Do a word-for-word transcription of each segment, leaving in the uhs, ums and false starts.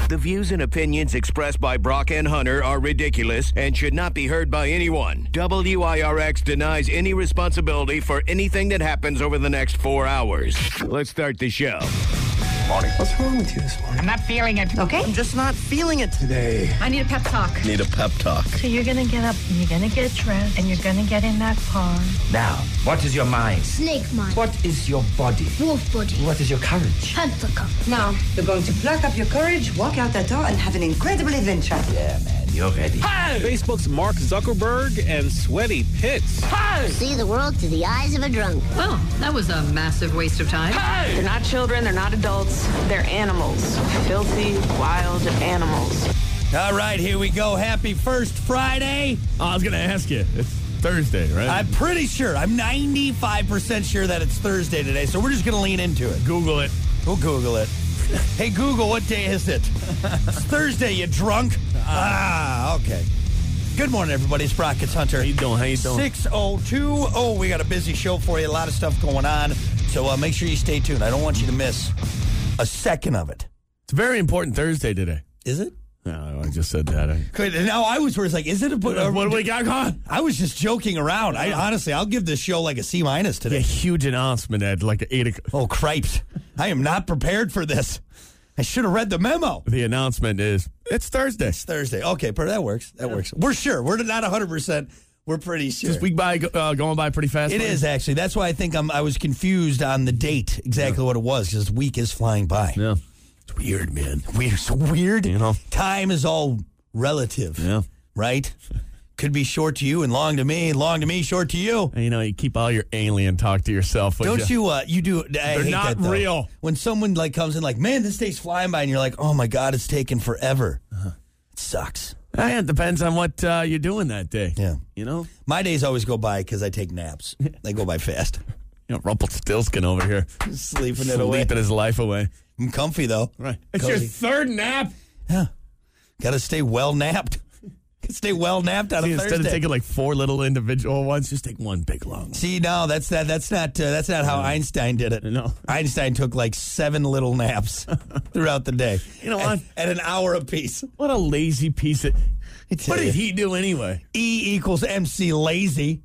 The views and opinions expressed by Brock and Hunter are ridiculous and should not be heard by anyone. W I R X denies any responsibility for anything that happens over the next four hours. Let's start the show. Morning. What's wrong with you this morning? I'm not feeling it. Okay. I'm just not feeling it today. I need a pep talk. Need a pep talk. So you're going to get up, and you're going to get dressed, and you're going to get in that car. Now, what is your mind? Snake mind. What is your body? Wolf body. What is your courage? Panther cup. Now, you're going to pluck up your courage, walk out that door, and have an incredible adventure. Yeah, man, you're ready. Hi! Facebook's Mark Zuckerberg and Sweaty Pitts. Hi! See the world through the eyes of a drunk. Well, that was a massive waste of time. Hi! They're not children, they're not adults, they're animals. Filthy, wild animals. All right, here we go. Happy first Friday. Oh, I was going to ask you. It's Thursday, right? I'm pretty sure. I'm ninety-five percent sure that it's Thursday today, so we're just going to lean into it. Google it. We'll Google it. Hey, Google, what day is it? It's Thursday, you drunk. Ah, okay. Good morning, everybody. It's Brock. It's Hunter. How you doing? How you doing? six oh two. Oh, we got a busy show for you. A lot of stuff going on. So uh, make sure you stay tuned. I don't want you to miss a second of it. It's a very important Thursday today. Is it? No, I just said that. I, Good. Now I was where it's like, is it a... uh, what do we got going? I was just joking around. I honestly, I'll give this show like a C minus today. A huge announcement at like eight o'clock. Oh, cripes. I am not prepared for this. I should have read the memo. The announcement is, it's Thursday. It's Thursday. Okay, but that works. That yeah. works. We're sure. We're not one hundred percent. We're pretty sure. This week by uh, going by pretty fast. It is, actually. That's why I think I'm, I was confused on the date, exactly yeah. what it was, because this week is flying by. Yeah. It's weird, man. Weird. So weird. You know? Time is all relative. Yeah. Right? Could be short to you and long to me, long to me, short to you. And, you know, you keep all your alien talk to yourself. Don't you? you, uh, you do. I They're hate not that, real. When someone like comes in like, man, this day's flying by, and you're like, oh my God, it's taking forever. Uh-huh. It sucks. It depends on what uh, you're doing that day. Yeah. You know? My days always go by because I take naps. They go by fast. You know, Rumpelstiltskin over here. Sleeping it Sleeping away. Sleeping his life away. I'm comfy, though. Right. It's Cozy. your third nap? Yeah. Got to stay well napped. Stay well napped on See, a instead Thursday. Instead of taking like four little individual ones, just take one big long one. See, no, that's that. That's not. Uh, that's not how yeah. Einstein did it. No, Einstein took like seven little naps throughout the day. You know what? At, at an hour apiece. What a lazy piece of. What did you. he do anyway? E equals M C lazy.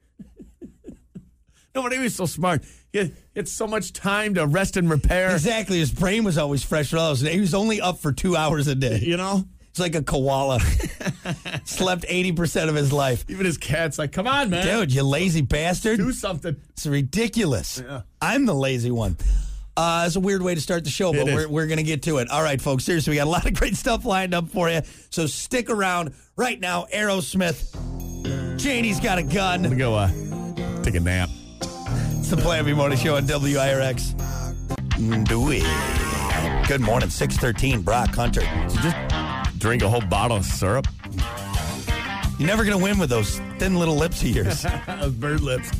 No, but he was so smart. He had, he had so much time to rest and repair. Exactly. His brain was always fresh. He was only up for two hours a day. You know? It's like a koala. Slept eighty percent of his life. Even his cat's like, come on, man. Dude, you lazy bastard. Do something. It's ridiculous. Yeah. I'm the lazy one. Uh, it's a weird way to start the show, but we're, we're going to get to it. All right, folks. Seriously, we got a lot of great stuff lined up for you. So stick around. Right now, Aerosmith. Janie's got a gun. I'm going to go uh, take a nap. It's the Plan B Morning Show on W I R X. Do it. Good morning, six thirteen, Brock Hunter. So just drink a whole bottle of syrup. You're never going to win with those thin little lips of yours. Those bird lips.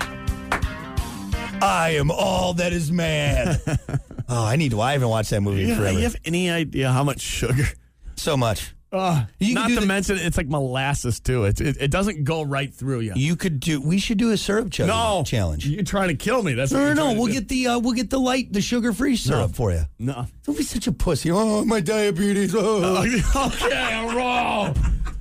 I am all that is man. Oh, I need to. I haven't watched that movie yeah, in forever. You have any idea how much sugar? So much. Uh, not to the, mention, it's like molasses, too. It, it, it doesn't go right through you. You could do, we should do a syrup chugging no, challenge. You're trying to kill me. That's no, what no, no. We'll do. get the, uh, we'll get the light, the sugar-free syrup no. for you. No. Don't be such a pussy. Oh, my diabetes. Oh. Okay, roll.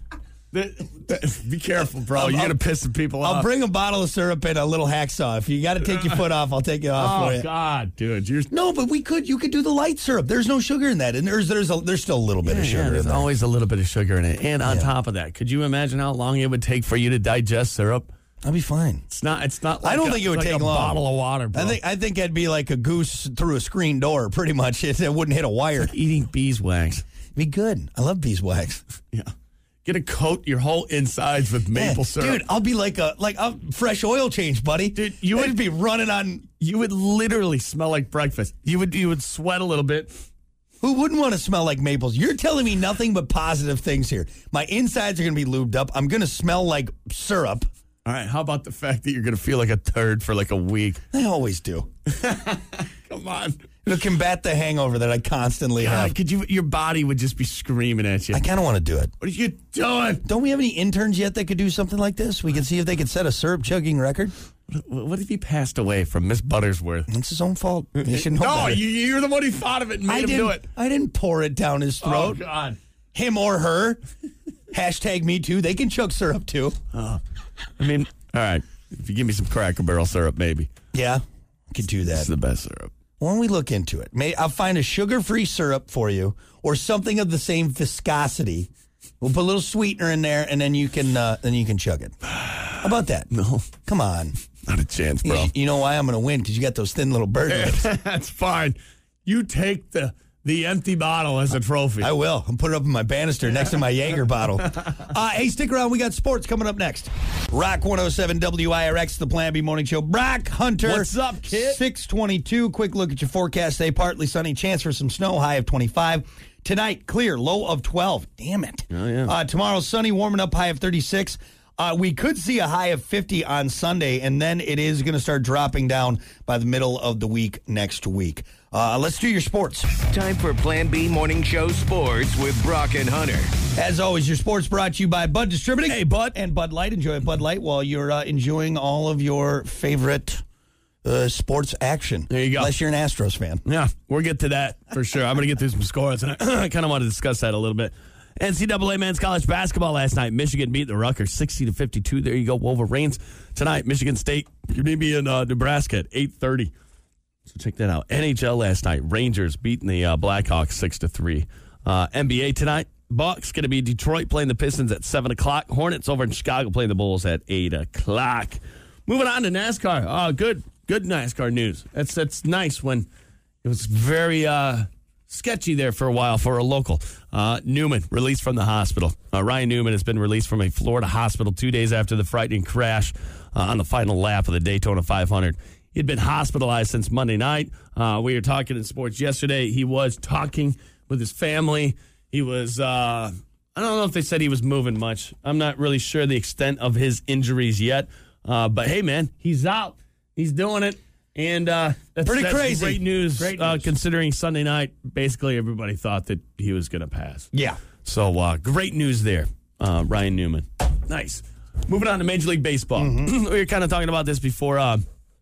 Be careful, bro. I'll, You're going to piss some people I'll off. I'll bring a bottle of syrup and a little hacksaw. If you got to take your foot off, I'll take it off oh, for you. Oh, God, dude. You're... No, but we could. You could do the light syrup. There's no sugar in that. And there's there's a, there's still a little bit yeah, of sugar yeah, there's in there. always a little bit of sugar in it. And on yeah. top of that, could you imagine how long it would take for you to digest syrup? I'll be fine. It's not. It's not. Like I don't a, think it would like take a long. Bottle of water. Bro. I think. I think I'd be like a goose through a screen door. Pretty much. It, it wouldn't hit a wire. Like eating beeswax. Be good. I love beeswax. Yeah. Get a coat your whole insides with maple yeah, syrup. Dude, I'll be like a like a fresh oil change, buddy. Dude, you That'd would be running on. You would literally smell like breakfast. You would you would sweat a little bit. Who wouldn't want to smell like maples? You're telling me nothing but positive things here. My insides are going to be lubed up. I'm going to smell like syrup. All right, how about the fact that you're going to feel like a turd for like a week? I always do. Come on. It'll combat the hangover that I constantly God, have. Could you? Your body would just be screaming at you. I kind of want to do it. What are you doing? Don't we have any interns yet that could do something like this? We can see if they could set a syrup chugging record. What if he passed away from Miss Buttersworth? It's his own fault. He should know no, better. you, you're the one who thought of it and made I him didn't, do it. I didn't pour it down his throat. Oh, God. Him or her. Hashtag me too. They can chug syrup too. Oh. I mean, all right. If you give me some Cracker Barrel syrup, maybe. Yeah, I could do that. It's the best syrup. Why don't we look into it? May I'll find a sugar-free syrup for you or something of the same viscosity. We'll put a little sweetener in there, and then you can uh, then you can chug it. How about that? No. Come on. Not a chance, bro. You, you know why I'm going to win? Because you got those thin little bird lips. That's fine. You take the the empty bottle as a trophy. I will. I'll put it up in my banister next to my Jaeger bottle. Uh, hey, stick around. We got sports coming up next. Rock one oh seven W I R X, the Plan B Morning Show. Brock Hunter. What's up, kid? six twenty-two. Quick look at your forecast today. Partly sunny. Chance for some snow. High of twenty-five. Tonight, clear. Low of twelve. Damn it. Oh, yeah. Uh, tomorrow, sunny. Warming up. High of thirty-six. Uh, we could see a high of fifty on Sunday, and then it is going to start dropping down by the middle of the week next week. Uh, let's do your sports. Time for Plan B Morning Show Sports with Brock and Hunter. As always, your sports brought to you by Bud Distributing. Hey, Bud. And Bud Light. Enjoy Bud Light while you're uh, enjoying all of your favorite uh, sports action. There you go. Unless you're an Astros fan. Yeah, we'll get to that for sure. I'm going to get through some scores, and I, I kind of want to discuss that a little bit. N C double A men's college basketball last night. Michigan beat the Rutgers sixty to fifty-two. There you go, Wolverines. Tonight, Michigan State, you're going to be in uh, Nebraska at eight thirty. So check that out. N H L last night, Rangers beating the uh, Blackhawks six to three. Uh, N B A tonight, Bucks going to be Detroit playing the Pistons at seven o'clock. Hornets over in Chicago playing the Bulls at eight o'clock. Moving on to NASCAR. Oh, good, good NASCAR news. That's that's nice when it was very uh, sketchy there for a while for a local. Uh, Newman released from the hospital. Uh, Ryan Newman has been released from a Florida hospital two days after the frightening crash uh, on the final lap of the Daytona five hundred. He'd been hospitalized since Monday night. Uh, we were talking in sports yesterday. He was talking with his family. He was, uh, I don't know if they said he was moving much. I'm not really sure the extent of his injuries yet. Uh, but, hey, man, he's out. He's doing it. And uh, that's, pretty that's crazy. Great news, Great uh, news. Considering Sunday night, basically everybody thought that he was going to pass. Yeah. So uh, great news there, uh, Ryan Newman. Nice. Moving on to Major League Baseball. Mm-hmm. We were kind of talking about this before uh,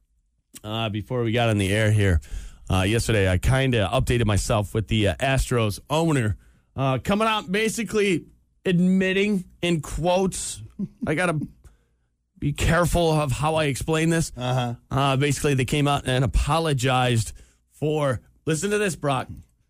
uh, before we got on the air here. Uh, yesterday, I kind of updated myself with the uh, Astros owner uh, coming out basically admitting, in quotes, I got to be careful of how I explain this. Uh-huh. Uh, basically, they came out and apologized for, listen to this, Brock,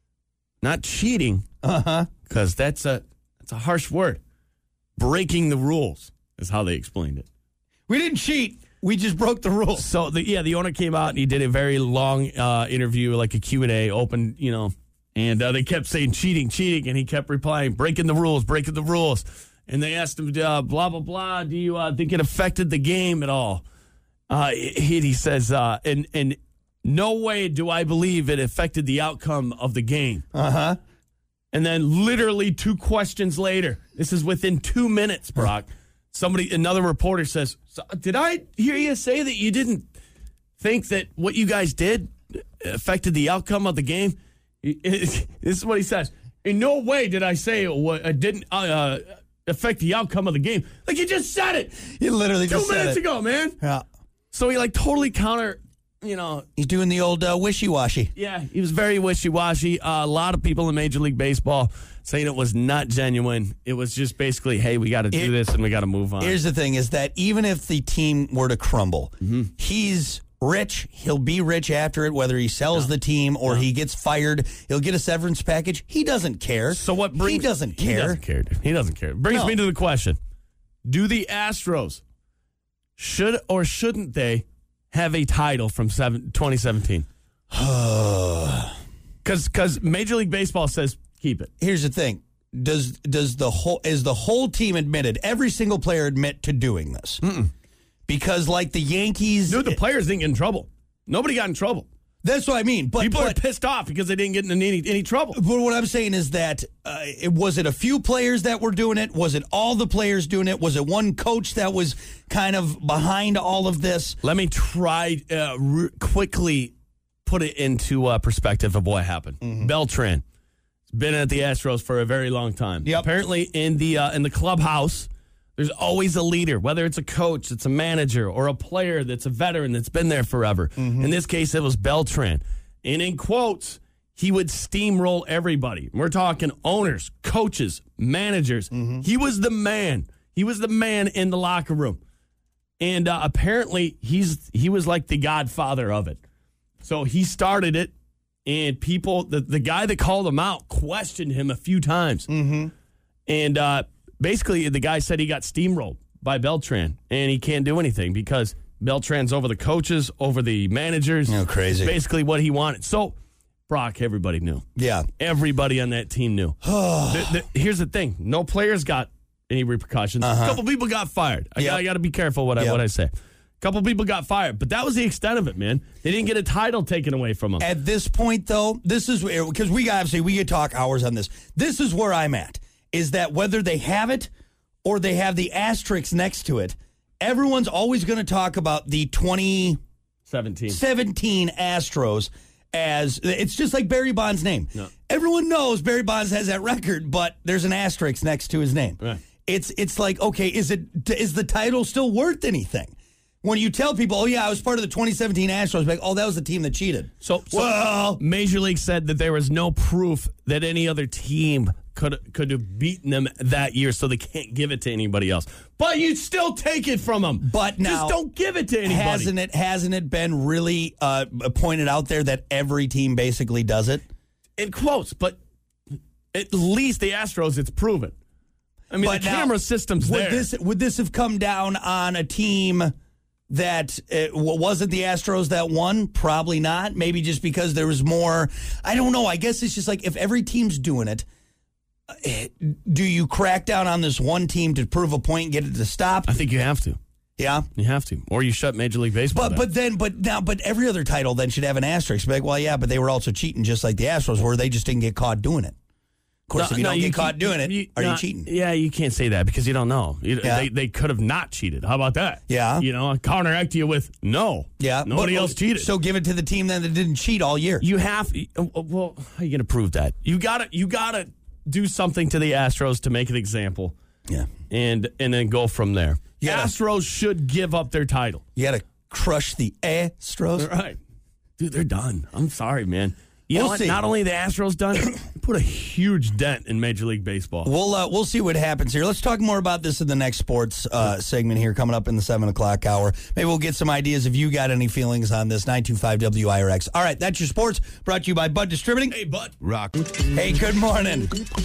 not cheating, Uh-huh. because that's a, that's a harsh word. Breaking the rules is how they explained it. We didn't cheat. We just broke the rules. So, the, yeah, the owner came out and he did a very long uh, interview, like a Q and A, open, you know, and uh, they kept saying cheating, cheating, and he kept replying, breaking the rules, breaking the rules. And they asked him, uh, blah, blah, blah, do you uh, think it affected the game at all? Uh, he, he says, uh, in, in no way do I believe it affected the outcome of the game. Uh-huh. And then literally two questions later, this is within two minutes, Brock, somebody, another reporter says, so, did I hear you say that you didn't think that what you guys did affected the outcome of the game? This is what he says. In no way did I say it didn't uh, affect the outcome of the game. Like, you just said it. You literally two just said minutes it. ago, man. Yeah. So he, like, totally counter, you know. He's doing the old uh, wishy-washy. Yeah, he was very wishy-washy. Uh, a lot of people in Major League Baseball saying it was not genuine. It was just basically, hey, we got to do It, this and we got to move on. Here's the thing, is that even if the team were to crumble, mm-hmm. he's rich. He'll be rich after it, whether he sells no. the team or no. he gets fired. He'll get a severance package. He doesn't care. So what brings... He doesn't care. He doesn't care. Dude. He doesn't care. Brings no. me to the question. Do the Astros, should or shouldn't they have a title from twenty seventeen? Because Major League Baseball says keep it. Here's the thing: does does the whole is the whole team admitted? Every single player admit to doing this? Mm-mm. Because like the Yankees, dude, the players didn't get in trouble. Nobody got in trouble. That's what I mean. But people but, are pissed off because they didn't get in any any trouble. But what I'm saying is that uh, it, was it a few players that were doing it? Was it all the players doing it? Was it one coach that was kind of behind all of this? Let me try uh, r- quickly put it into uh, perspective of what happened. Mm-hmm. Beltran has been at the Astros for a very long time. Yep. Apparently, in the uh, in the clubhouse, There's always a leader, whether it's a coach, it's a manager, or a player that's a veteran that's been there forever. Mm-hmm. In this case, it was Beltran. And in quotes, he would steamroll everybody. We're talking owners, coaches, managers. Mm-hmm. He was the man. He was the man in the locker room. And uh, apparently, he's he was like the godfather of it. So he started it, and people, the, the guy that called him out questioned him a few times. Mm-hmm. And uh, basically, the guy said he got steamrolled by Beltran, and he can't do anything because Beltran's over the coaches, over the managers. Oh, crazy. Basically what he wanted. So, Brock, everybody knew. Yeah. Everybody on that team knew. the, the, here's the thing. No players got any repercussions. Uh-huh. A couple people got fired. I, yep. I got to be careful what I, yep. what I say. A couple people got fired, but that was the extent of it, man. They didn't get a title taken away from them. At this point, though, this is where, because we obviously, we could talk hours on this. This is where I'm at, is that whether they have it or they have the asterisk next to it, everyone's always going to talk about the twenty seventeen Astros as, it's just like Barry Bonds' name. No. Everyone knows Barry Bonds has that record, but there's an asterisk next to his name. Right. It's it's like, okay, is it is the title still worth anything? When you tell people, oh, yeah, I was part of the twenty seventeen Astros, like, oh, that was the team that cheated. So, so well, Major League said that there was no proof that any other team could could have beaten them that year, so they can't give it to anybody else. But you still take it from them. But now, just don't give it to anybody. Hasn't it? Hasn't it been really uh, pointed out there that every team basically does it? In quotes, but at least the Astros, it's proven. I mean, but the now, camera system's would there. This, would this have come down on a team that uh, wasn't the Astros that won? Probably not. Maybe just because there was more. I don't know. I guess it's just like if every team's doing it, uh, do you crack down on this one team to prove a point and get it to stop? I think you have to. Yeah, you have to, or you shut Major League Baseball. But down. but then but now but every other title then should have an asterisk. Be like, well, yeah, but they were also cheating just like the Astros were. They just didn't get caught doing it. Of course, no, if you no, don't you get caught doing it, you, are no, you cheating? Yeah, you can't say that because you don't know. You, yeah. They they could have not cheated. How about that? Yeah. You know, counteract you with no. Yeah. Nobody but, else cheated. So give it to the team then that didn't cheat all year. You have. Well, how are you going to prove that? You gotta you gotta do something to the Astros to make an example. Yeah. And and then go from there. Gotta, Astros should give up their title. You got to crush the Astros. Right. Dude, they're done. I'm sorry, man. You we'll know what? See. Not only the Astros done, put a huge dent in Major League Baseball. We'll uh, we'll see what happens here. Let's talk more about this in the next sports uh, segment here coming up in the seven o'clock hour. Maybe we'll get some ideas if you got any feelings on this. nine two five W I R X. All right, that's your sports brought to you by Bud Distributing. Hey, Bud. Rock. Hey, good morning.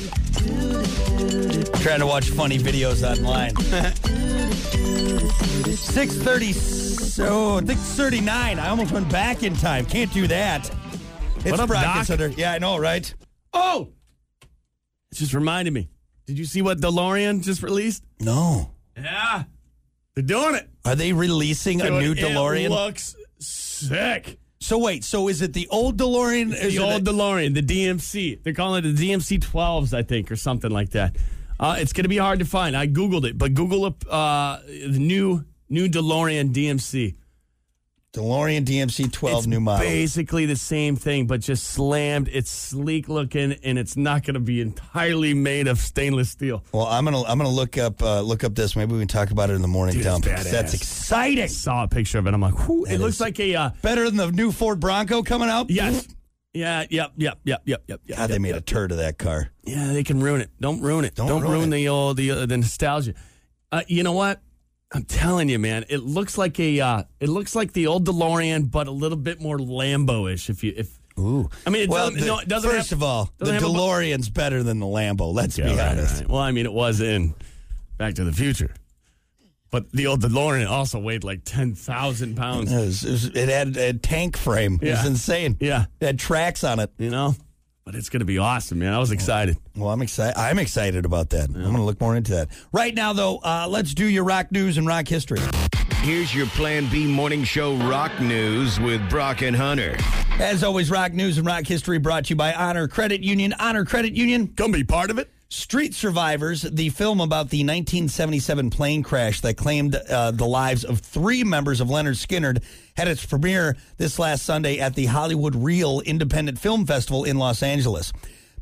Trying to watch funny videos online. six thirty, so I think thirty-nine. I almost went back in time. Can't do that. It's what up, Brock Doc? and Sutter. Yeah, I know, right? Oh! It just reminded me. Did you see what DeLorean just released? No. Yeah. They're doing it. Are they releasing Dude, a new DeLorean? It looks sick. So wait, so is it the old DeLorean? It's the old it... DeLorean, the D M C. They're calling it the D M C twelves, I think, or something like that. Uh, it's going to be hard to find. I Googled it, but Google uh, the new new DeLorean D M C. DeLorean D M C twelve it's new model. Basically the same thing, but just slammed. It's sleek looking, and it's not going to be entirely made of stainless steel. Well, I'm gonna I'm gonna look up uh, look up this. Maybe we can talk about it in the morning. Dude, dump. That's exciting. I saw a picture of it. I'm like, whew, it looks like a uh, better than the new Ford Bronco coming out. Yes. Yeah. Yep. Yep. Yep. Yep. Yep. God, yep, they made yep, a turd of that car. Yeah, they can ruin it. Don't ruin it. Don't, Don't ruin, ruin it. the old the uh, the nostalgia. Uh, you know what? I'm telling you, man. It looks like a. Uh, it looks like the old DeLorean, but a little bit more Lambo-ish. If you, if ooh, I mean, it well, doesn't, the, no, it doesn't first have, of all, the DeLorean's a, better than the Lambo. Let's yeah, be right, honest. Right. Well, I mean, it was in Back to the Future, but the old DeLorean also weighed like ten thousand pounds. It, was, it, was, it had a tank frame. It yeah. was insane. Yeah, it had tracks on it. You know. But it's going to be awesome, man. I was excited. Well, I'm excited. I'm excited about that. Yeah. I'm going to look more into that. Right now, though, uh, let's do your rock news and rock history. Here's your Plan B morning show rock news with Brock and Hunter. As always, rock news and rock history brought to you by Honor Credit Union. Honor Credit Union. Come be part of it. Street Survivors, the film about the nineteen seventy-seven plane crash that claimed uh, the lives of three members of Leonard Skinner, had its premiere this last Sunday at the Hollywood Reel Independent Film Festival in Los Angeles.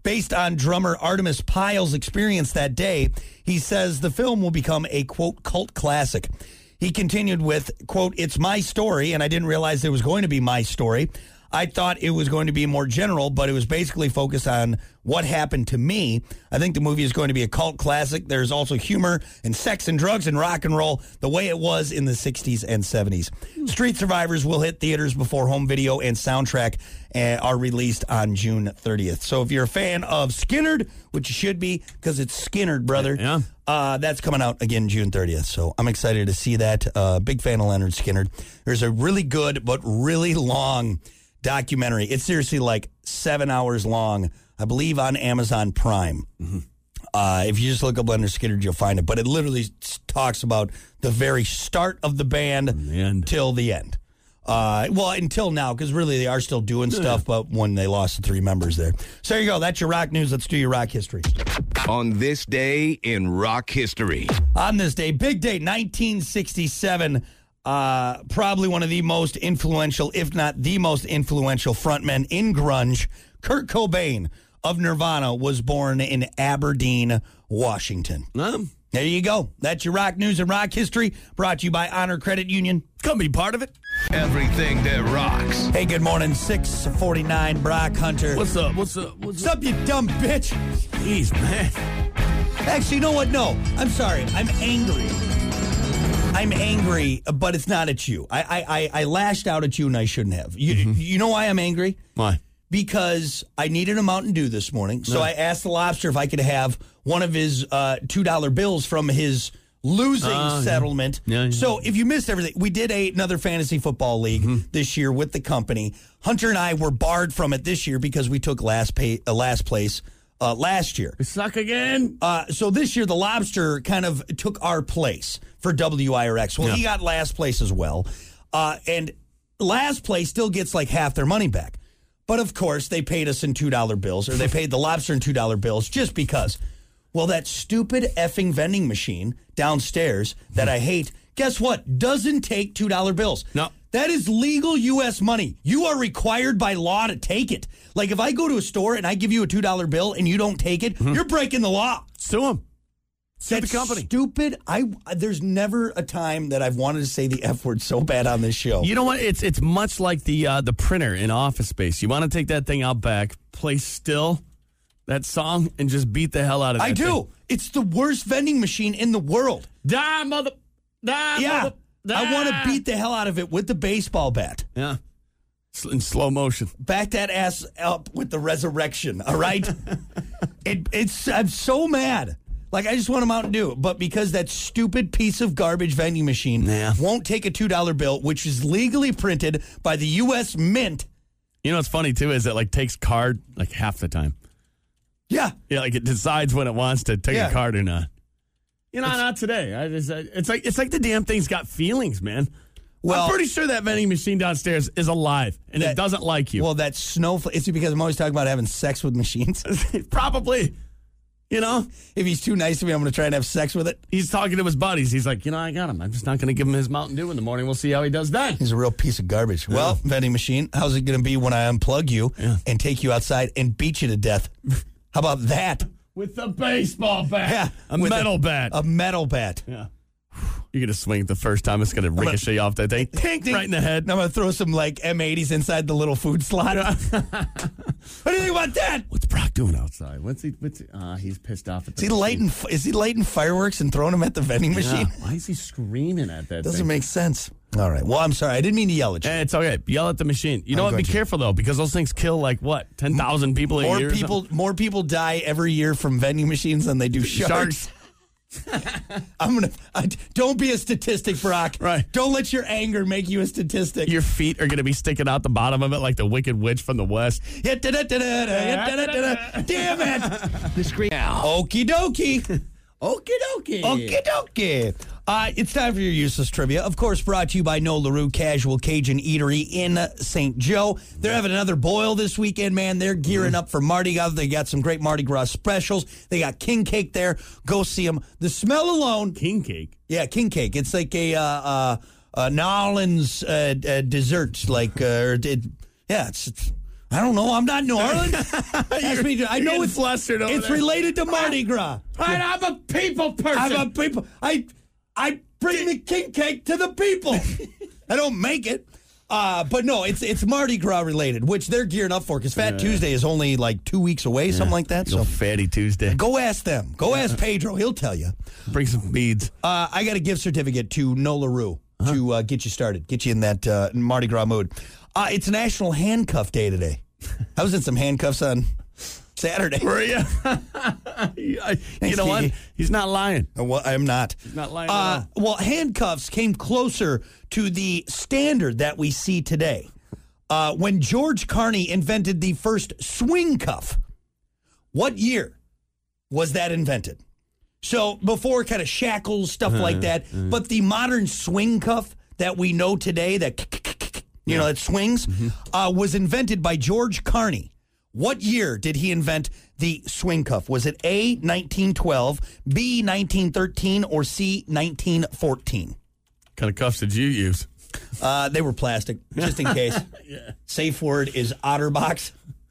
Based on drummer Artemis Pyle's experience that day, he says the film will become a, quote, cult classic. He continued with, quote, "It's my story, and I didn't realize it was going to be my story. I thought it was going to be more general, but it was basically focused on what happened to me. I think the movie is going to be a cult classic. There's also humor and sex and drugs and rock and roll the way it was in the sixties and seventies. Street Survivors will hit theaters before home video and soundtrack uh, are released on June thirtieth. So if you're a fan of Skynyrd, which you should be because it's Skynyrd, brother, yeah. uh, that's coming out again June thirtieth. So I'm excited to see that. Uh, big fan of Leonard Skynyrd. There's a really good but really long documentary. It's seriously like seven hours long, I believe, on Amazon Prime. Mm-hmm. Uh, if you just look up Leonard Skynyrd, you'll find it. But it literally talks about the very start of the band the till the end. Uh, well, until now, because really they are still doing yeah. stuff, but when they lost the three members there. So there you go. That's your rock news. Let's do your rock history. On this day in rock history. On this day, big day, nineteen sixty-seven. Uh, probably one of the most influential, if not the most influential frontmen in grunge, Kurt Cobain of Nirvana, was born in Aberdeen, Washington. Um, there you go. That's your rock news and rock history, brought to you by Honor Credit Union. Come be part of it. Everything that rocks. Hey, good morning, six forty-nine, Brock Hunter. What's up? What's up? What's, What's up, you dumb bitch? Jeez, man. Actually, you know what? No, I'm sorry. I'm angry. I'm angry, but it's not at you. I I, I lashed out at you, and I shouldn't have. You, mm-hmm. you know why I'm angry? Why? Because I needed a Mountain Dew this morning, so no. I asked the Lobster if I could have one of his uh, two dollar bills from his losing uh, settlement. Yeah. Yeah, yeah. So if you missed everything, we did a, another fantasy football league mm-hmm. this year with the company. Hunter and I were barred from it this year because we took last, pay, uh, last place uh, last year. We suck again. Uh, so this year, the Lobster kind of took our place for W I R X. Well, yeah. he got last place as well. Uh, and last place still gets like half their money back. But of course, they paid us in two dollar bills, or they paid the Lobster in two dollar bills just because. Well, that stupid effing vending machine downstairs that I hate, guess what? Doesn't take two dollar bills. No. That is legal U S money. You are required by law to take it. Like if I go to a store and I give you a two dollar bill and you don't take it, mm-hmm. you're breaking the law. Sue them. Sue That's the company. Stupid. I there's never a time that I've wanted to say the F word so bad on this show. You know what? It's it's much like the uh, the printer in Office Space. You want to take that thing out back, play still that song, and just beat the hell out of it. I do. Thing. It's the worst vending machine in the world. Die, mother. Die, yeah. mother. Die. I want to beat the hell out of it with the baseball bat. Yeah. In slow motion. Back that ass up with the resurrection, all right? it, it's I'm so mad. Like, I just want a Mountain Dew. But because that stupid piece of garbage vending machine yeah. won't take a two dollar bill, which is legally printed by the U S Mint. You know what's funny, too, is it, like, takes card, like, half the time. Yeah. Yeah, like, it decides when it wants to take yeah. a card or not. You know, it's, not today. I just, it's like it's like the damn thing's got feelings, man. Well, I'm pretty sure that vending machine downstairs is alive, and that, it doesn't like you. Well, that snowflake, is it because I'm always talking about having sex with machines? Probably. You know? If he's too nice to me, I'm going to try and have sex with it. He's talking to his buddies. He's like, you know, I got him. I'm just not going to give him his Mountain Dew in the morning. We'll see how he does then. He's a real piece of garbage. Yeah. Well, vending machine, how's it going to be when I unplug you yeah. and take you outside and beat you to death? How about that? With the baseball bat. Yeah. A metal a, bat. A metal bat. Yeah. You're going to swing it the first time. It's going to ricochet off that thing. Ding, ding. Right in the head. And I'm going to throw some, like, M eighties inside the little food slot. What do you think about that? What's Brock doing outside? What's he, what's he, uh, he's pissed off at the is he, lighting, is he lighting fireworks and throwing them at the vending yeah. machine? Why is he screaming at that Doesn't thing? make sense. All right. Well, I'm sorry. I didn't mean to yell at you. Eh, it's okay. Yell at the machine. You I'm know what? Be to. careful, though, because those things kill, like, what, ten thousand people a more year? People, more people die every year from vending machines than they do sharks. Sharks. I'm gonna. I, don't be a statistic, Brock. Right. Don't let your anger make you a statistic. Your feet are gonna be sticking out the bottom of it like the Wicked Witch from the West. Damn it! The screen now. Okie dokie. Okie dokie. Okie dokie. Uh, it's time for your useless trivia. Of course, brought to you by Noel LaRue Casual Cajun Eatery in Saint Joe. They're having another boil this weekend, man. They're gearing mm. up for Mardi Gras. They got some great Mardi Gras specials. They got king cake there. Go see them. The smell alone. King cake? Yeah, king cake. It's like a uh, uh, uh, New Orleans uh, uh, dessert. Like, uh, it, yeah, it's... it's I don't know. I'm not New Orleans. Ask me to, I know it's flustered over It's there. related to Mardi Gras. Right, I'm a people person. I'm a people. I I bring the king cake to the people. I don't make it. Uh, but no, it's it's Mardi Gras related, which they're gearing up for because Fat yeah. Tuesday is only like two weeks away, yeah. something like that. Go so Fatty Tuesday. Go ask them. Go yeah. ask Pedro. He'll tell you. Bring some beads. Uh, I got a gift certificate to No LaRue uh-huh. to uh, get you started, get you in that uh, Mardi Gras mood. Uh, it's National Handcuff Day today. I was in some handcuffs on Saturday. Were you? you know what? He's not lying. Well, I'm not. He's not lying at uh, all. Well, handcuffs came closer to the standard that we see today. Uh, when George Carney invented the first swing cuff, what year was that invented? So before kind of shackles, stuff uh, like that, uh, but the modern swing cuff that we know today, that you know, that swings, mm-hmm. uh, was invented by George Carney. What year did he invent the swing cuff? Was it A, nineteen twelve, B, nineteen thirteen, or C, nineteen fourteen? What kind of cuffs did you use? Uh, they were plastic, just in case. yeah. Safe word is Otterbox.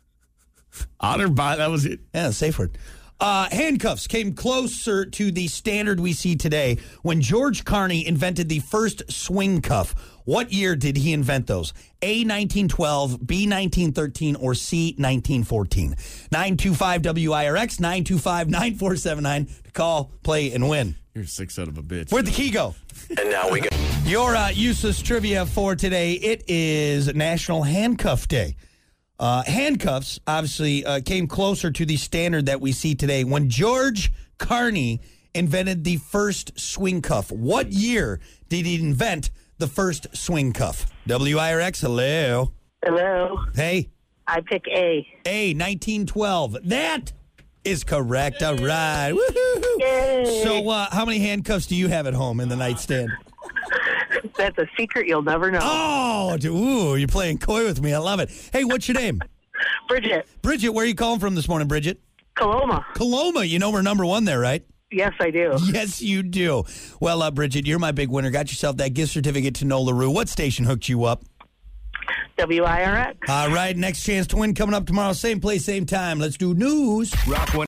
Otterbox, that was it. Yeah, safe word. Uh, handcuffs came closer to the standard we see today when George Carney invented the first swing cuff. What year did he invent those? A, nineteen twelve, B, nineteen thirteen, or C, nineteen fourteen? nine two five W I R X, nine two five, nine four seven nine to call, play, and win. You're a sick son of a bitch. Where'd the key go? And now we go. Your uh, useless trivia for today, it is National Handcuff Day. Uh, handcuffs, obviously, uh, came closer to the standard that we see today when George Carney invented the first swing cuff. What year did he invent the first swing cuff? W I R X, hello. Hello. Hey. I pick A. A, nineteen twelve. That is correct. All right. Woo-hoo-hoo. Yay. So uh, how many handcuffs do you have at home in the nightstand? That's a secret you'll never know. Oh, ooh, you're playing coy with me. I love it. Hey, what's your name? Bridget. Bridget, where are you calling from this morning, Bridget? Coloma. Coloma. You know we're number one there, right? Yes, I do. Yes, you do. Well, uh, Bridget, you're my big winner. Got yourself that gift certificate to No LaRue. What station hooked you up? W I R X. All right, next chance to win coming up tomorrow. Same place, same time. Let's do news. Rock one.